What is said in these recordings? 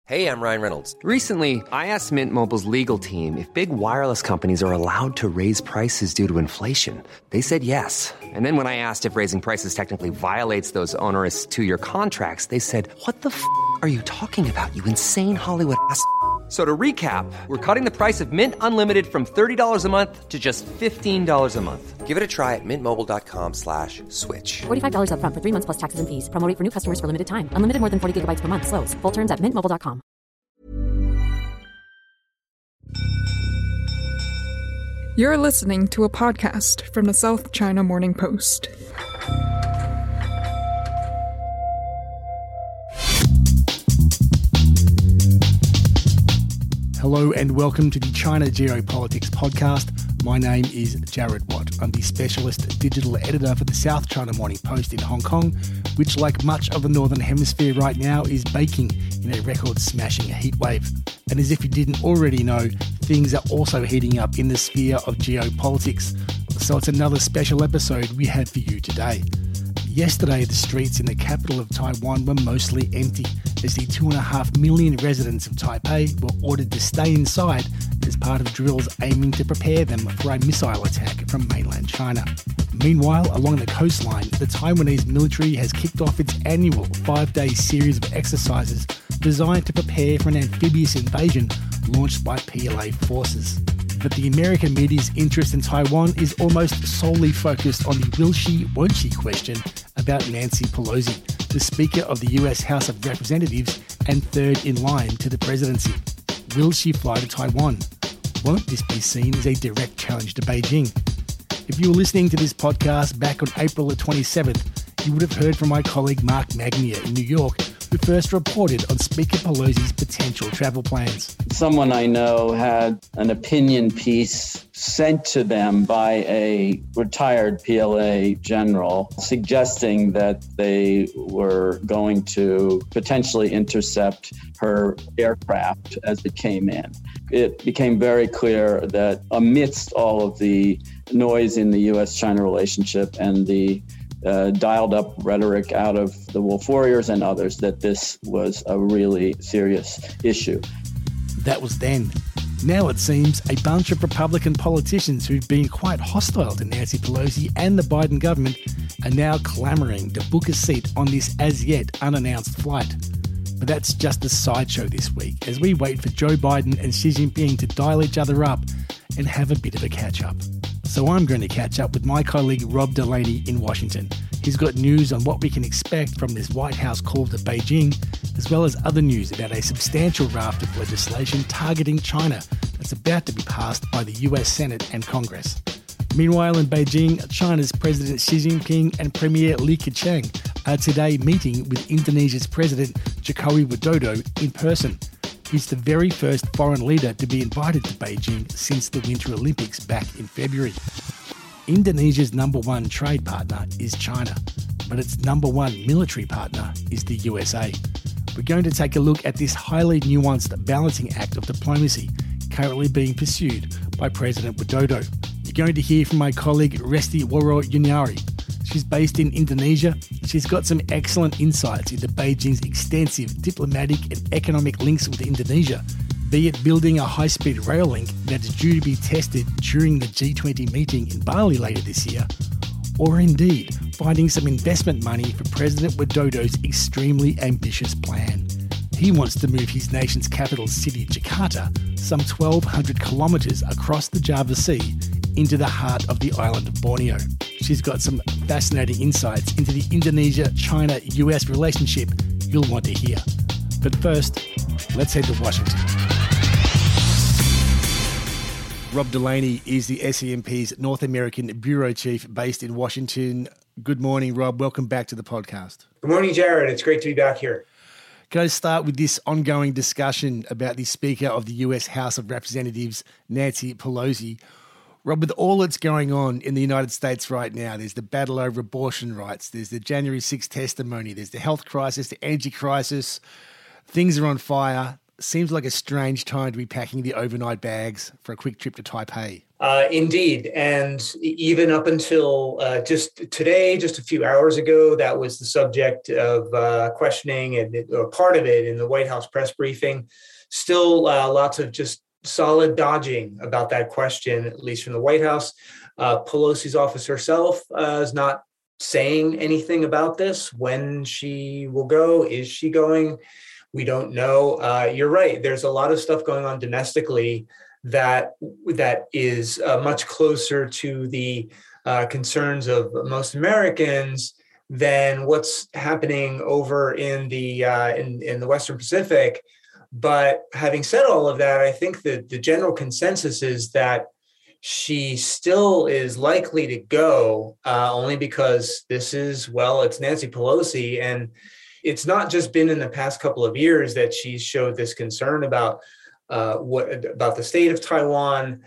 Hey, I'm Ryan Reynolds. Recently, I asked Mint Mobile's legal team if big wireless companies are allowed to raise prices due to inflation. They said yes. And then when I asked if raising prices technically violates those onerous two-year contracts, they said, "What the f*** are you talking about, you insane Hollywood ass?" So to recap, we're cutting the price of Mint Unlimited from $30 a month to just $15 a month. Give it a try at mintmobile.com/switch. $45 up front for 3 months plus taxes and fees. Promo rate for new customers for limited time. Unlimited more than 40 gigabytes per month. Slows full terms at mintmobile.com. You're listening to a podcast from the South China Morning Post. Hello and welcome to the China Geopolitics podcast. My name is Jared Watt. I'm the specialist digital editor for the South China Morning Post in Hong Kong, which, like much of the Northern Hemisphere right now, is baking in a record-smashing heatwave. And as if you didn't already know, things are also heating up in the sphere of geopolitics. So it's another special episode we have for you today. Yesterday, the streets in the capital of Taiwan were mostly empty, as the 2.5 million residents of Taipei were ordered to stay inside as part of drills aiming to prepare them for a missile attack from mainland China. Meanwhile, along the coastline, the Taiwanese military has kicked off its annual 5-day series of exercises designed to prepare for an amphibious invasion launched by PLA forces. But the American media's interest in Taiwan is almost solely focused on the will she, won't she question about Nancy Pelosi, the Speaker of the US House of Representatives and third in line to the presidency. Will she fly to Taiwan? Won't this be seen as a direct challenge to Beijing? If you were listening to this podcast back on April the 27th, you would have heard from my colleague Mark Magnier in New York, who first reported on Speaker Pelosi's potential travel plans. Someone I know had an opinion piece sent to them by a retired PLA general suggesting that they were going to potentially intercept her aircraft as it came in. It became very clear that amidst all of the noise in the U.S.-China relationship and the dialed-up rhetoric out of the Wolf Warriors and others, that this was a really serious issue. That was then. Now it seems a bunch of Republican politicians who've been quite hostile to Nancy Pelosi and the Biden government are now clamouring to book a seat on this as-yet unannounced flight. But that's just a sideshow this week, as we wait for Joe Biden and Xi Jinping to dial each other up and have a bit of a catch-up. So I'm going to catch up with my colleague Rob Delaney in Washington. He's got news on what we can expect from this White House call to Beijing, as well as other news about a substantial raft of legislation targeting China that's about to be passed by the US Senate and Congress. Meanwhile, in Beijing, China's President Xi Jinping and Premier Li Keqiang are today meeting with Indonesia's President Jokowi Widodo in person. He's the very first foreign leader to be invited to Beijing since the Winter Olympics back in February. Indonesia's number one trade partner is China, but its number one military partner is the USA. We're going to take a look at this highly nuanced balancing act of diplomacy currently being pursued by President Widodo. You're going to hear from my colleague Resti Woro Yuniari. She's based in Indonesia. She's got some excellent insights into Beijing's extensive diplomatic and economic links with Indonesia, be it building a high-speed rail link that is due to be tested during the G20 meeting in Bali later this year, or indeed finding some investment money for President Widodo's extremely ambitious plan. He wants to move his nation's capital city, Jakarta, some 1,200 kilometres across the Java Sea into the heart of the island of Borneo. She's got some fascinating insights into the Indonesia-China-US relationship you'll want to hear. But first, let's head to Washington. Rob Delaney is the SCMP's North American Bureau Chief based in Washington. Good morning, Rob. Welcome back to the podcast. Good morning, Jared. It's great to be back here. Can I start with this ongoing discussion about the Speaker of the US House of Representatives, Nancy Pelosi? Rob, with all that's going on in the United States right now, there's the battle over abortion rights, there's the January 6th testimony, there's the health crisis, the energy crisis. Things are on fire. Seems like a strange time to be packing the overnight bags for a quick trip to Taipei. Indeed. And even up until just today, just a few hours ago, that was the subject of questioning or part of it in the White House press briefing. Still lots of just solid dodging about that question, at least from the White House. Pelosi's office herself is not saying anything about this. When she will go, is she going? We don't know. You're right. There's a lot of stuff going on domestically that is much closer to the concerns of most Americans than what's happening over in the Western Pacific. But having said all of that, I think that the general consensus is that she still is likely to go, only because it's Nancy Pelosi, and it's not just been in the past couple of years that she's showed this concern about about the state of Taiwan.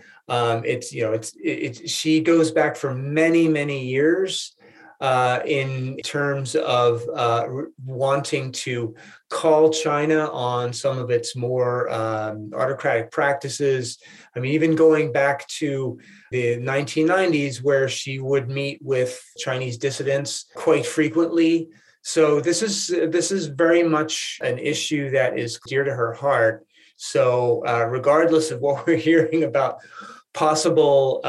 She goes back for many, many years in terms of wanting to call China on some of its more autocratic practices. I mean, even going back to the 1990s, where she would meet with Chinese dissidents quite frequently. So this is very much an issue that is dear to her heart. So regardless of what we're hearing about possible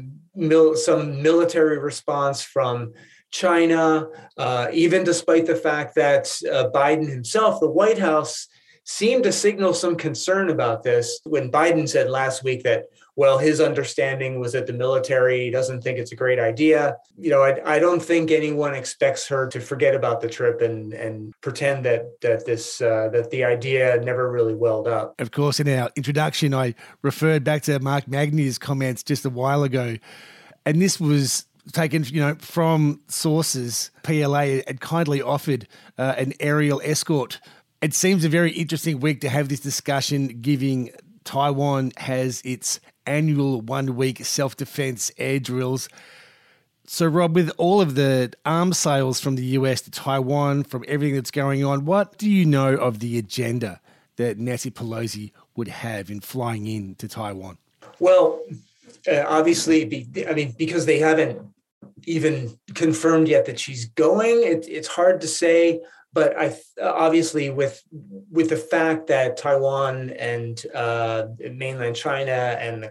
some military response from China, even despite the fact that Biden himself, the White House, seemed to signal some concern about this when Biden said last week that, well, his understanding was that the military doesn't think it's a great idea. I don't think anyone expects her to forget about the trip and pretend that the idea never really welled up. Of course, in our introduction, I referred back to Mark Magny's comments just a while ago, and this was taken, from sources. PLA had kindly offered an aerial escort. It seems a very interesting week to have this discussion, given Taiwan has its annual 1-week self-defense air drills. So, Rob, with all of the arms sales from the US to Taiwan, from everything that's going on, what do you know of the agenda that Nancy Pelosi would have in flying in to Taiwan? Well, obviously, because they haven't even confirmed yet that she's going, it's hard to say. But obviously, with the fact that Taiwan and mainland China and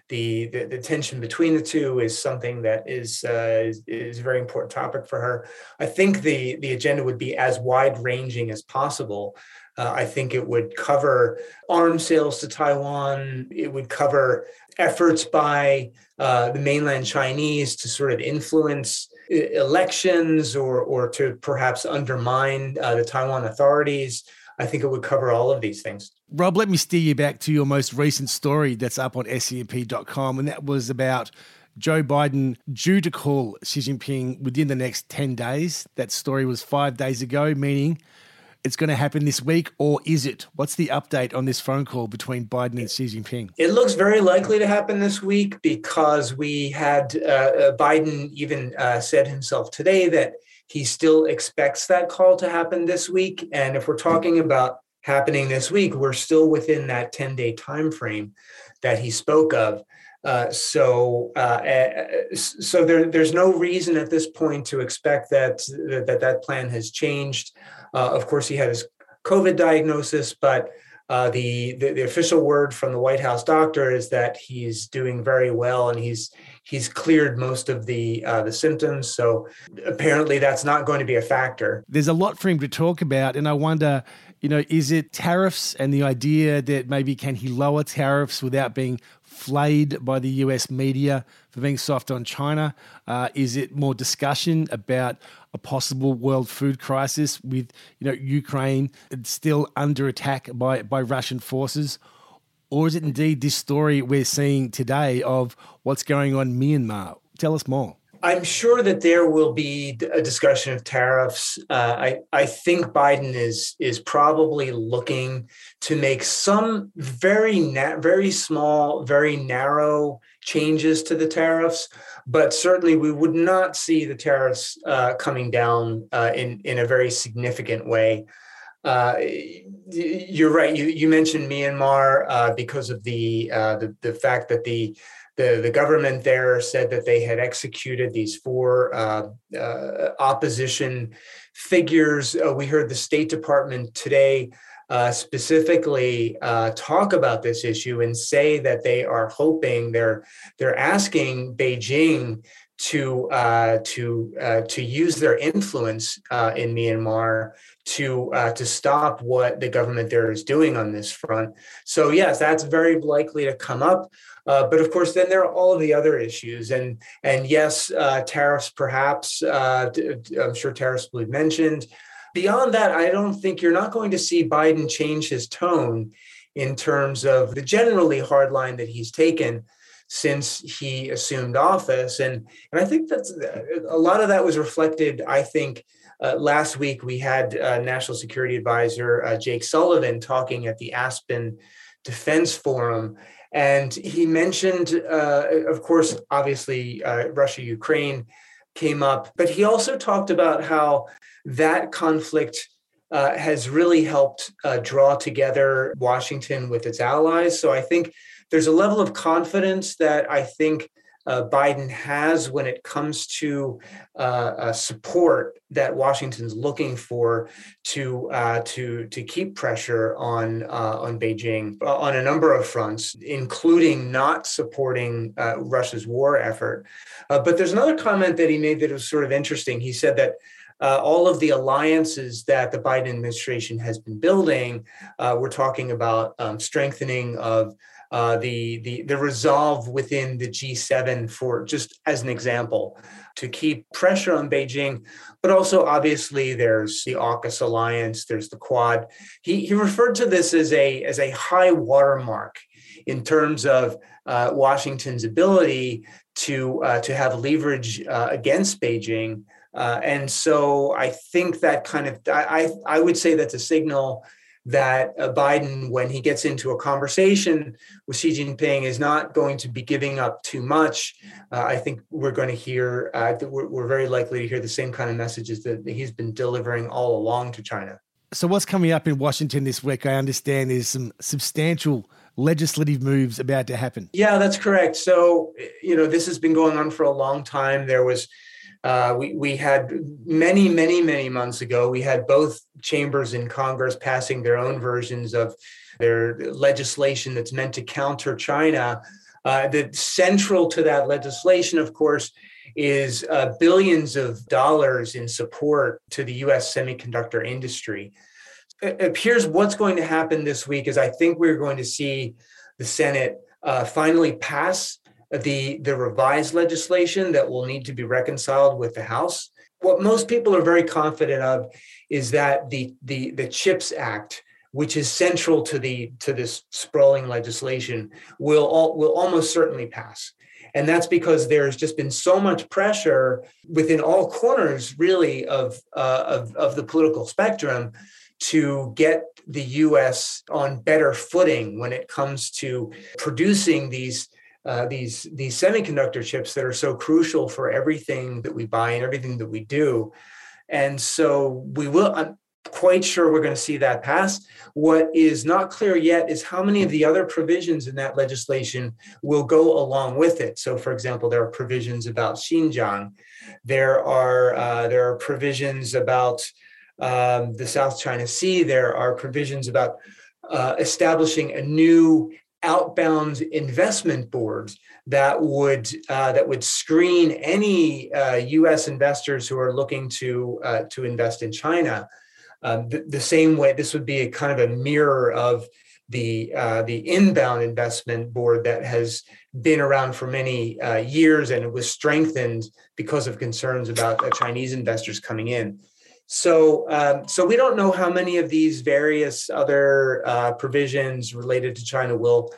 the tension between the two is something that is a very important topic for her, I think the agenda would be as wide-ranging as possible. I think it would cover arms sales to Taiwan. It would cover efforts by the mainland Chinese to sort of influence elections or to perhaps undermine the Taiwan authorities. I think it would cover all of these things. Rob, let me steer you back to your most recent story that's up on SCMP.com, and that was about Joe Biden due to call Xi Jinping within the next 10 days. That story was 5 days ago, meaning it's going to happen this week, or is it? What's the update on this phone call between Biden and Xi Jinping? It looks very likely to happen this week because we had Biden even said himself today that he still expects that call to happen this week. And if we're talking about happening this week, we're still within that 10-day time frame that he spoke of. So there's no reason at this point to expect that plan has changed. Of course, he had his COVID diagnosis, but the official word from the White House doctor is that he's doing very well and he's cleared most of the symptoms. So apparently that's not going to be a factor. There's a lot for him to talk about, and I wonder, is it tariffs and the idea that maybe can he lower tariffs without being flayed by the US media for being soft on China? Is it more discussion about a possible world food crisis with Ukraine still under attack by Russian forces? Or is it indeed this story we're seeing today of what's going on in Myanmar? Tell us more. I'm sure that there will be a discussion of tariffs. I think Biden is probably looking to make some very small, very narrow changes to the tariffs, but certainly we would not see the tariffs coming down in a very significant way. You're right. You mentioned Myanmar because of the fact that the government there said that they had executed these 4 opposition figures. We heard the State Department today specifically talk about this issue and say that they are hoping, they're asking Beijing to use their influence in Myanmar to stop what the government there is doing on this front. So yes, that's very likely to come up. But of course, then there are all of the other issues, and yes, tariffs perhaps. I'm sure tariffs will be mentioned. Beyond that, I don't think you're not going to see Biden change his tone in terms of the generally hard line that he's taken since he assumed office. And I think that's a lot of that was reflected, I think, last week we had National Security Advisor Jake Sullivan talking at the Aspen Defense Forum. And he mentioned, of course, obviously, Russia, Ukraine came up, but he also talked about how that conflict has really helped draw together Washington with its allies. So I think there's a level of confidence that I think Biden has when it comes to support that Washington's looking for to keep pressure on Beijing on a number of fronts, including not supporting Russia's war effort. But there's another comment that he made that was sort of interesting. He said that all of the alliances that the Biden administration has been building, we're talking about strengthening of the resolve within the G7, for just as an example, to keep pressure on Beijing. But also, obviously, there's the AUKUS alliance, there's the Quad. He referred to this as a high watermark in terms of Washington's ability to have leverage against Beijing. And so I think that kind of, I would say that's a signal that Biden, when he gets into a conversation with Xi Jinping, is not going to be giving up too much. I think we're going to hear, we're very likely to hear the same kind of messages that he's been delivering all along to China. So what's coming up in Washington this week? I understand there's some substantial legislative moves about to happen. Yeah, that's correct. So, this has been going on for a long time. There was we had many months ago, we had both chambers in Congress passing their own versions of their legislation that's meant to counter China. The central to that legislation, of course, is billions of dollars in support to the U.S. semiconductor industry. It appears what's going to happen this week is I think we're going to see the Senate finally pass the revised legislation that will need to be reconciled with the House. What most people are very confident of is that the CHIPS Act, which is central to this sprawling legislation, will almost certainly pass. And that's because there's just been so much pressure within all corners, really, of the political spectrum to get the U.S. on better footing when it comes to producing these semiconductor chips that are so crucial for everything that we buy and everything that we do. And so I'm quite sure we're going to see that pass. What is not clear yet is how many of the other provisions in that legislation will go along with it. So, for example, there are provisions about Xinjiang. There are provisions about the South China Sea. There are provisions about establishing a new outbound investment board that would screen any U.S. investors who are looking to invest in China. The same way, this would be a kind of a mirror of the inbound investment board that has been around for many years, and it was strengthened because of concerns about Chinese investors coming in. So we don't know how many of these various other provisions related to China will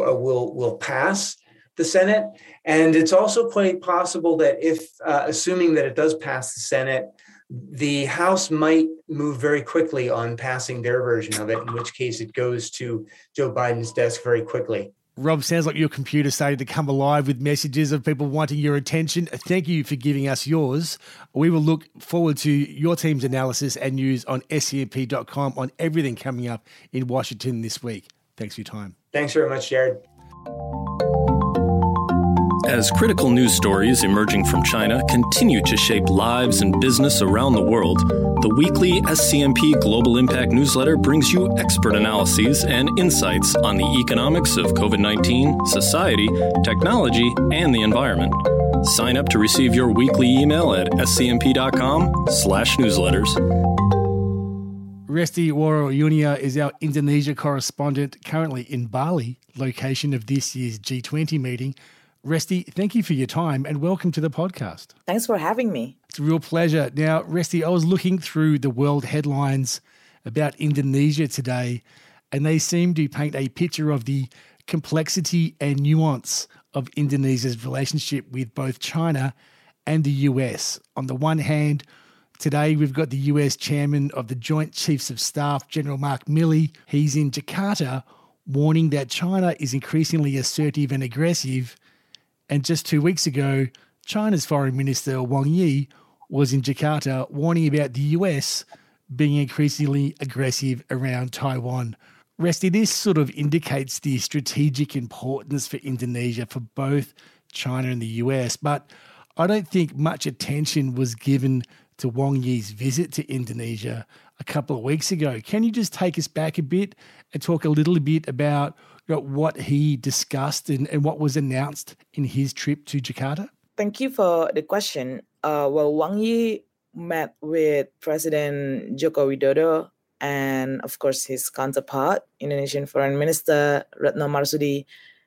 pass the Senate. And it's also quite possible that if, assuming that it does pass the Senate, the House might move very quickly on passing their version of it, in which case it goes to Joe Biden's desk very quickly. Rob, sounds like your computer's starting to come alive with messages of people wanting your attention. Thank you for giving us yours. We will look forward to your team's analysis and news on scmp.com on everything coming up in Washington this week. Thanks for your time. Thanks very much, Jared. As critical news stories emerging from China continue to shape lives and business around the world, the weekly SCMP Global Impact newsletter brings you expert analyses and insights on the economics of COVID-19, society, technology, and the environment. Sign up to receive your weekly email at scmp.com/newsletters. Resti Woro-Yunia is our Indonesia correspondent, currently in Bali, location of this year's G20 meeting. Resti, thank you for your time and welcome to the podcast. Thanks for having me. It's a real pleasure. Now, Resti, I was looking through the world headlines about Indonesia today, and they seem to paint a picture of the complexity and nuance of Indonesia's relationship with both China and the US. On the one hand, today we've got the US chairman of the Joint Chiefs of Staff, General Mark Milley. He's in Jakarta warning that China is increasingly assertive and aggressive. And just 2 weeks ago, China's Foreign Minister Wang Yi was in Jakarta warning about the US being increasingly aggressive around Taiwan. Resti, this sort of indicates the strategic importance for Indonesia for both China and the US, but I don't think much attention was given to Wang Yi's visit to Indonesia a couple of weeks ago. Can you just take us back a bit and talk a little bit about what he discussed and what was announced in his trip to Jakarta? Thank you for the question. Wang Yi met with President Joko Widodo and, of course, his counterpart, Indonesian Foreign Minister Retno Marsudi,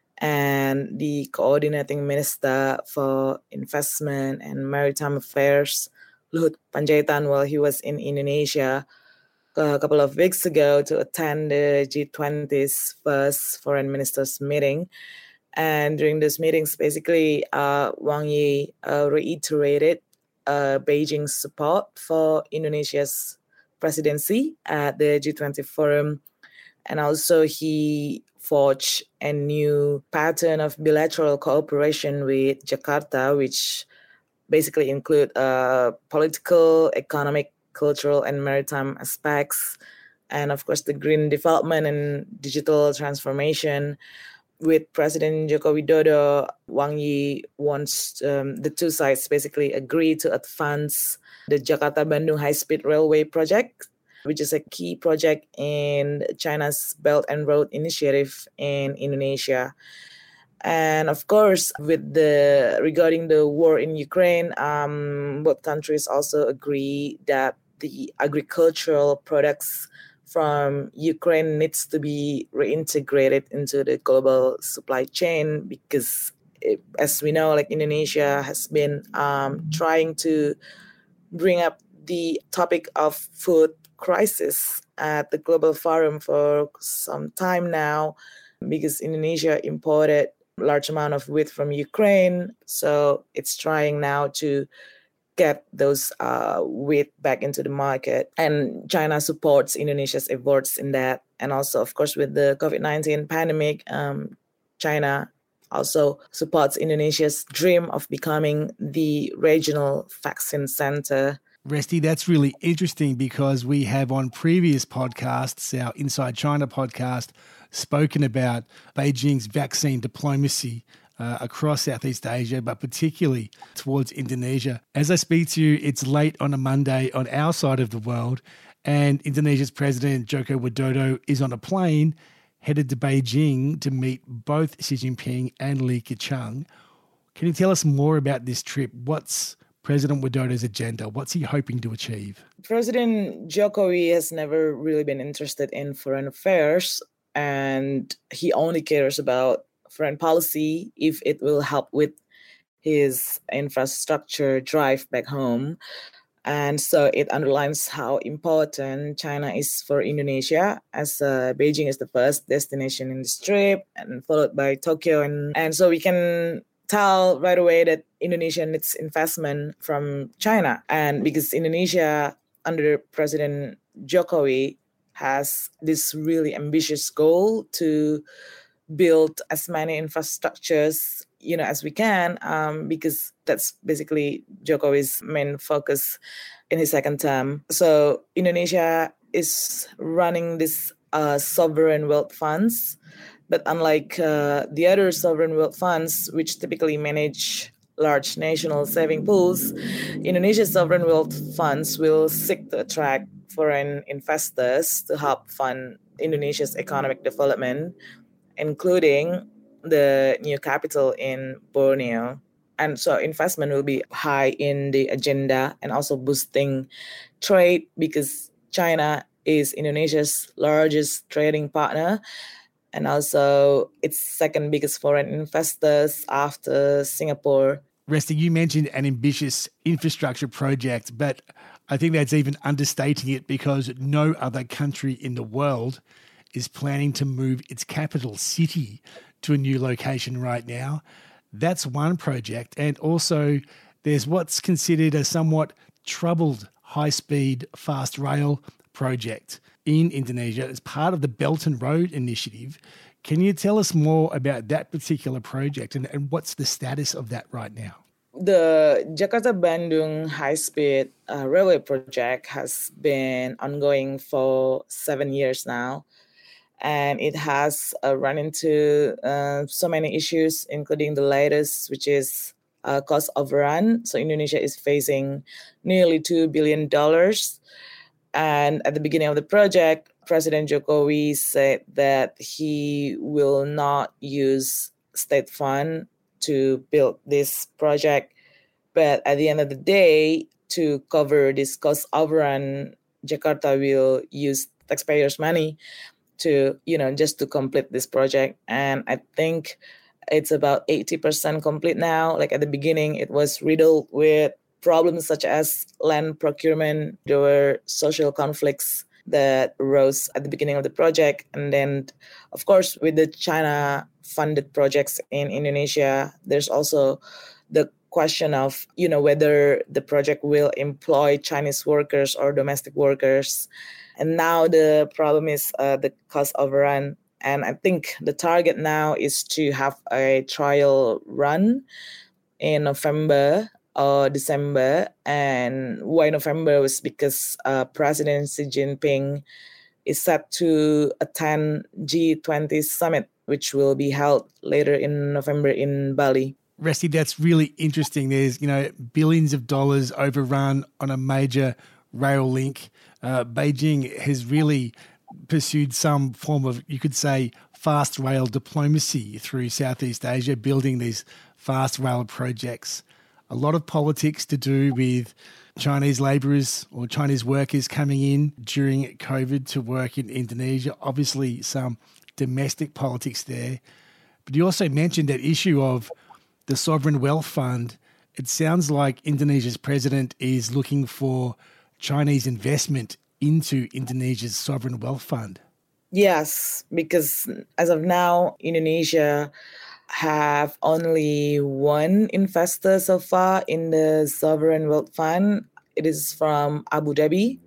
and the Coordinating Minister for Investment and Maritime Affairs, Luhut Panjaitan, while he was in Indonesia a couple of weeks ago to attend the G20's first foreign ministers meeting. And during those meetings, basically, Wang Yi reiterated Beijing's support for Indonesia's presidency at the G20 forum. And also he forged a new pattern of bilateral cooperation with Jakarta, which basically include political, economic, cultural and maritime aspects, and of course the green development and digital transformation. With President Joko Widodo, Wang Yi wants the two sides basically agree to advance the Jakarta-Bandung high-speed railway project, which is a key project in China's Belt and Road Initiative in Indonesia. And of course, regarding the war in Ukraine, both countries also agree that the agricultural products from Ukraine needs to be reintegrated into the global supply chain because, as we know, Indonesia has been trying to bring up the topic of food crisis at the global forum for some time now because Indonesia imported a large amount of wheat from Ukraine. So it's trying now to get those wheat back into the market. And China supports Indonesia's efforts in that. And also, of course, with the COVID-19 pandemic, China also supports Indonesia's dream of becoming the regional vaccine center. Resti, that's really interesting because we have on previous podcasts, our Inside China podcast, spoken about Beijing's vaccine diplomacy across Southeast Asia, but particularly towards Indonesia. As I speak to you, it's late on a Monday on our side of the world, and Indonesia's President Joko Widodo is on a plane headed to Beijing to meet both Xi Jinping and Li Keqiang. Can you tell us more about this trip? What's President Widodo's agenda? What's he hoping to achieve? President Jokowi has never really been interested in foreign affairs, and he only cares about foreign policy if it will help with his infrastructure drive back home. And so it underlines how important China is for Indonesia, as Beijing is the first destination in this trip, and followed by Tokyo. And so we can tell right away that Indonesia needs investment from China. And because Indonesia, under President Jokowi, has this really ambitious goal to build as many infrastructures, as we can, because that's basically Jokowi's main focus in his second term. So Indonesia is running this sovereign wealth funds, but unlike the other sovereign wealth funds, which typically manage large national saving pools, Indonesia's sovereign wealth funds will seek to attract foreign investors to help fund Indonesia's economic development, including the new capital in Borneo. And so investment will be high in the agenda and also boosting trade because China is Indonesia's largest trading partner and also its second biggest foreign investors after Singapore. Resti, you mentioned an ambitious infrastructure project, but I think that's even understating it because no other country in the world is planning to move its capital city to a new location right now. That's one project. And also there's what's considered a somewhat troubled high-speed fast rail project in Indonesia as part of the Belt and Road Initiative. Can you tell us more about that particular project and what's the status of that right now? The Jakarta-Bandung high-speed railway project has been ongoing for 7 years now. And it has run into so many issues, including the latest, which is cost overrun. So Indonesia is facing nearly $2 billion. And at the beginning of the project, President Jokowi said that he will not use state fund to build this project. But at the end of the day, to cover this cost overrun, Jakarta will use taxpayers' money to, just to complete this project. And I think it's about 80% complete now. Like at the beginning, it was riddled with problems such as land procurement. There were social conflicts that arose at the beginning of the project. And then, of course, with the China-funded projects in Indonesia, there's also the question of, whether the project will employ Chinese workers or domestic workers. And now the problem is the cost overrun. And I think the target now is to have a trial run in November or December. And why November was because President Xi Jinping is set to attend G20 summit, which will be held later in November in Bali. Resti, that's really interesting. There's, billions of dollars overrun on a major rail link. Beijing has really pursued some form of, you could say, fast rail diplomacy through Southeast Asia, building these fast rail projects. A lot of politics to do with Chinese labourers or Chinese workers coming in during COVID to work in Indonesia. Obviously, some domestic politics there. But you also mentioned that issue of the Sovereign Wealth Fund. It sounds like Indonesia's president is looking for Chinese investment into Indonesia's sovereign wealth fund. Yes, because as of now, Indonesia have only one investor so far in the sovereign wealth fund. It is from Abu Dhabi.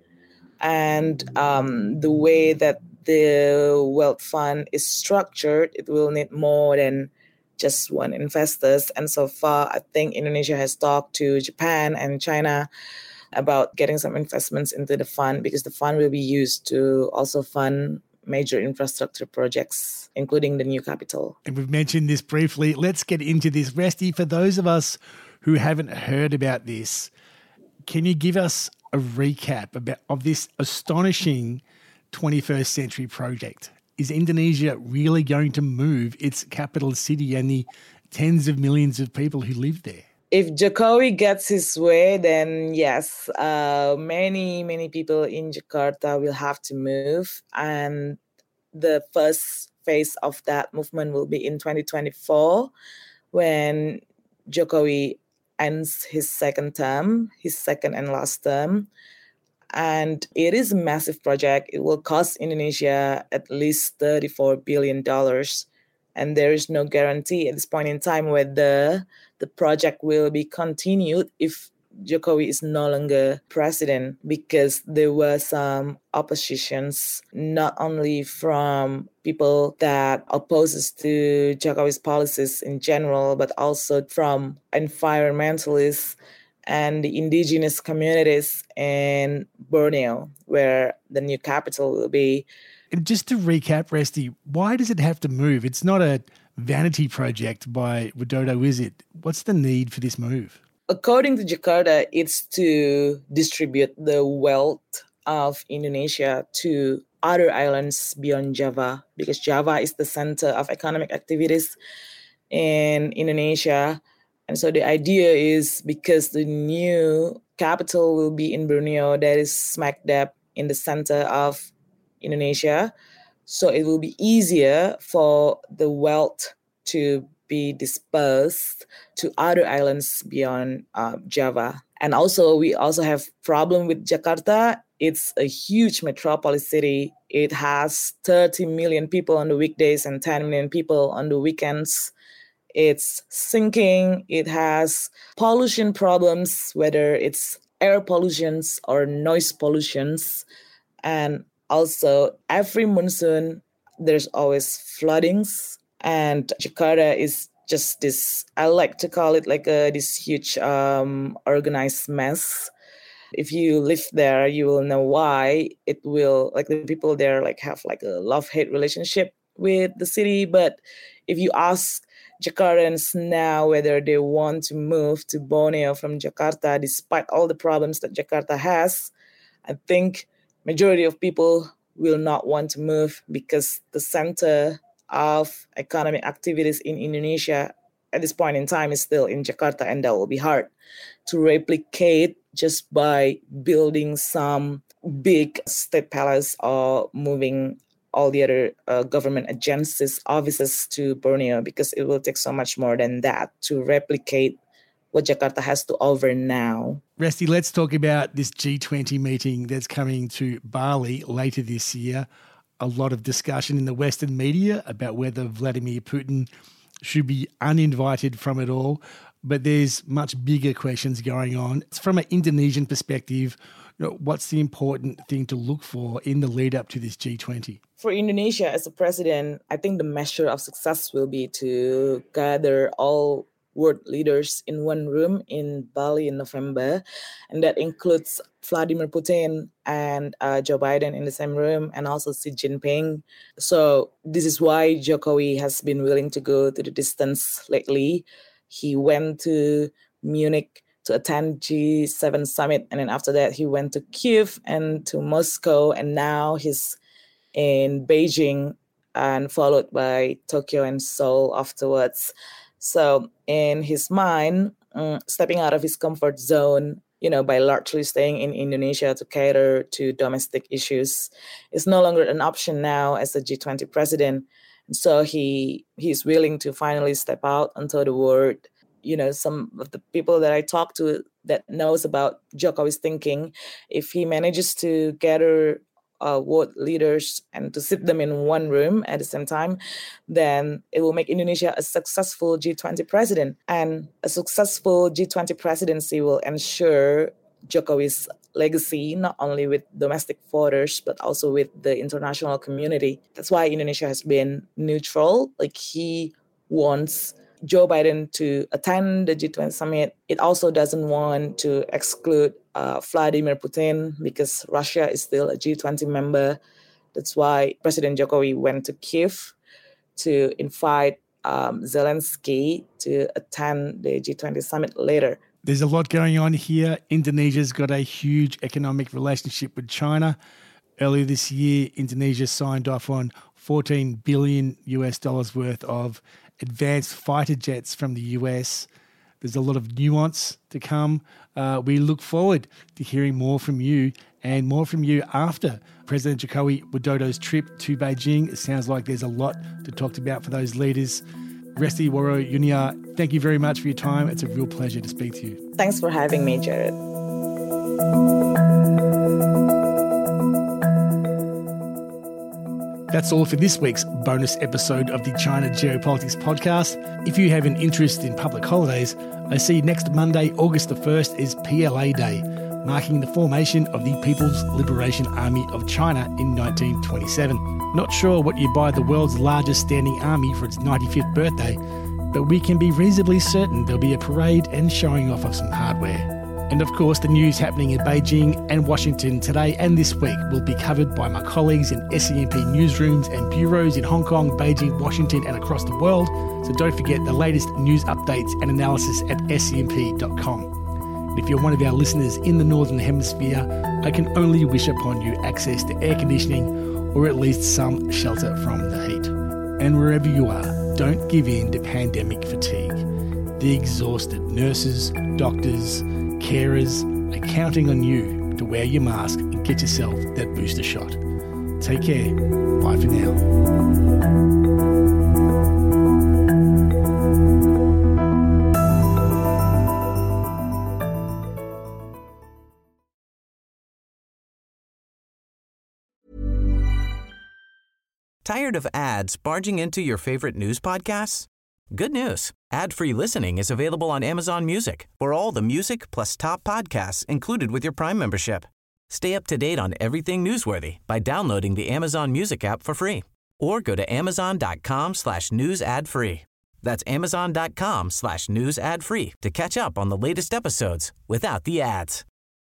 And the way that the wealth fund is structured, it will need more than just one investor. And so far, I think Indonesia has talked to Japan and China about getting some investments into the fund because the fund will be used to also fund major infrastructure projects, including the new capital. And we've mentioned this briefly. Let's get into this. Resti, for those of us who haven't heard about this, can you give us a recap of this astonishing 21st century project? Is Indonesia really going to move its capital city and the tens of millions of people who live there? If Jokowi gets his way, then yes, many people in Jakarta will have to move. And the first phase of that movement will be in 2024 when Jokowi ends his second term, his second and last term. And it is a massive project. It will cost Indonesia at least $34 billion. And there is no guarantee at this point in time whether the project will be continued if Jokowi is no longer president because there were some oppositions, not only from people that opposes to Jokowi's policies in general, but also from environmentalists and the indigenous communities in Borneo, where the new capital will be. And just to recap, Resti, why does it have to move? It's not a vanity project by Widodo, is it? What's the need for this move? According to Jakarta, it's to distribute the wealth of Indonesia to other islands beyond Java, because Java is the center of economic activities in Indonesia. And so the idea is, because the new capital will be in Borneo, that is smack dab in the center of Indonesia, so it will be easier for the wealth to be dispersed to other islands beyond Java. And also, we also have problem with Jakarta. It's a huge metropolis city. It has 30 million people on the weekdays and 10 million people on the weekends. It's sinking. It has pollution problems, whether it's air pollutions or noise pollutions. And also, every monsoon, there's always floodings. And Jakarta is just this, I like to call it like this huge organized mess. If you live there, you will know why. It will, like, the people there like have like a love-hate relationship with the city. But if you ask Jakartans now whether they want to move to Borneo from Jakarta, despite all the problems that Jakarta has, I think majority of people will not want to move, because the center of economic activities in Indonesia at this point in time is still in Jakarta, and that will be hard to replicate just by building some big state palace or moving all the other government agencies, offices to Borneo, because it will take so much more than that to replicate what Jakarta has to offer now. Resti, let's talk about this G20 meeting that's coming to Bali later this year. A lot of discussion in the Western media about whether Vladimir Putin should be uninvited from it all. But there's much bigger questions going on. From an Indonesian perspective, what's the important thing to look for in the lead up to this G20? For Indonesia as a president, I think the measure of success will be to gather all world leaders in one room in Bali in November. And that includes Vladimir Putin and Joe Biden in the same room, and also Xi Jinping. So this is why Jokowi has been willing to go to the distance lately. He went to Munich to attend G7 summit. And then after that, he went to Kyiv and to Moscow. And now he's in Beijing, and followed by Tokyo and Seoul afterwards. So in his mind, stepping out of his comfort zone, by largely staying in Indonesia to cater to domestic issues, is no longer an option now as a G20 president. And so he's willing to finally step out into the world. Some of the people that I talk to that knows about Jokowi's thinking, if he manages to gather world leaders and to sit them in one room at the same time, then it will make Indonesia a successful G20 president. And a successful G20 presidency will ensure Jokowi's legacy, not only with domestic voters, but also with the international community. That's why Indonesia has been neutral. Like, he wants Joe Biden to attend the G20 summit. It also doesn't want to exclude Vladimir Putin, because Russia is still a G20 member. That's why President Jokowi went to Kyiv to invite Zelensky to attend the G20 summit later. There's a lot going on here. Indonesia's got a huge economic relationship with China. Earlier this year, Indonesia signed off on $14 billion worth of advanced fighter jets from the US. There's a lot of nuance to come. We look forward to hearing more from you, and more from you after President Jokowi Widodo's trip to Beijing. It sounds like there's a lot to talk about for those leaders. Resti Woro-Yuniar, thank you very much for your time. It's a real pleasure to speak to you. Thanks for having me, Jared. That's all for this week's bonus episode of the China Geopolitics podcast. If you have an interest in public holidays, I see next Monday, August the 1st, is PLA Day, marking the formation of the People's Liberation Army of China in 1927. Not sure what you buy the world's largest standing army for its 95th birthday, but we can be reasonably certain there'll be a parade and showing off of some hardware. And of course, the news happening in Beijing and Washington today and this week will be covered by my colleagues in SCMP newsrooms and bureaus in Hong Kong, Beijing, Washington and across the world. So don't forget the latest news updates and analysis at scmp.com. And if you're one of our listeners in the Northern Hemisphere, I can only wish upon you access to air conditioning or at least some shelter from the heat. And wherever you are, don't give in to pandemic fatigue. The exhausted nurses, doctors, carers are counting on you to wear your mask and get yourself that booster shot. Take care. Bye for now. Tired of ads barging into your favorite news podcasts? Good news. Ad-free listening is available on Amazon Music for all the music plus top podcasts included with your Prime membership. Stay up to date on everything newsworthy by downloading the Amazon Music app for free or go to amazon.com/news ad free. That's amazon.com/news ad free to catch up on the latest episodes without the ads.